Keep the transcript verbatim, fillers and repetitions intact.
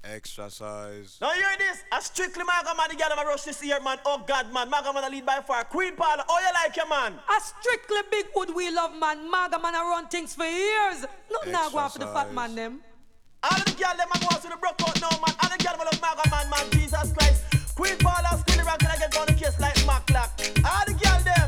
Extra size. Now hear this. A strictly Maga man, the girl them a rush this year, man. Oh God, man. Maga man a lead by far. Queen Paula, oh you like your man? A strictly big wood we love, man. Maga man a run things for years. Nothing now go on for the fat man them. All of the girl them a go out to the broke out now, man. All the girl them love Maga man, man. Jesus Christ. Queen Paula, still rock and I get down the case like Maclock. All the girl them.